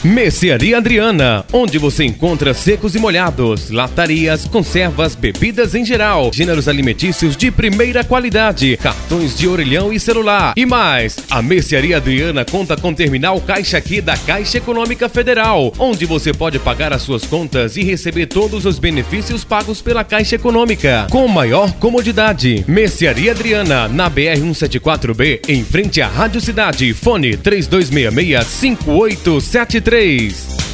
Mercearia Adriana, onde você encontra secos e molhados, latarias, conservas, bebidas em geral, gêneros alimentícios de primeira qualidade, cartões de orelhão e celular e mais. A Mercearia Adriana conta com terminal Caixa Aqui da Caixa Econômica Federal, onde você pode pagar as suas contas e receber todos os benefícios pagos pela Caixa Econômica, com maior comodidade. Mercearia Adriana, na BR-174B, em frente à Rádio Cidade. Fone 3266-5873.